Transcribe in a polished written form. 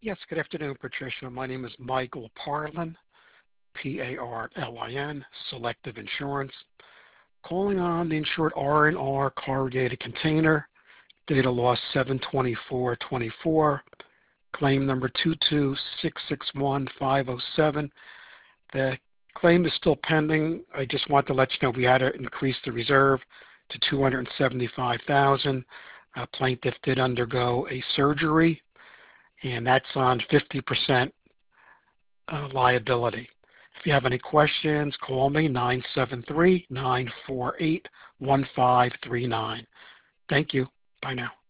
Yes, good afternoon, Patricia. My name is Michael Parlin, Parlin, Selective Insurance. Calling on the insured R&R corrugated container, data loss 7/24/24, claim number 22661-507. The claim is still pending. I just want to let you know we had to increase the reserve to $275,000. Plaintiff did undergo a surgery, and that's on 50% liability. If you have any questions, call me 973-948-1539. Thank you. Bye now.